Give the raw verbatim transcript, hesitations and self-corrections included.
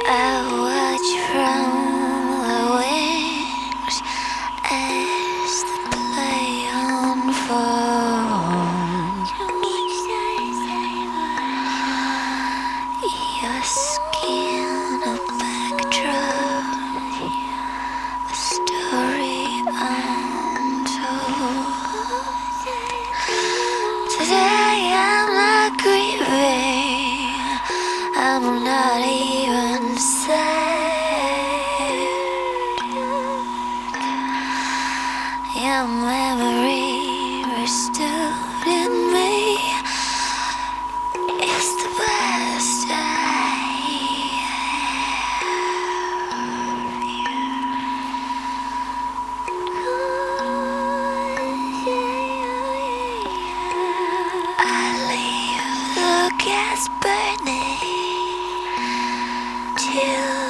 I watch from the wings as the play unfolds. Your skin a backdrop, a story untold. Today I'm not grieving, I'm not even sad. Your memory restored in me is the best I have. I leave the gas burning till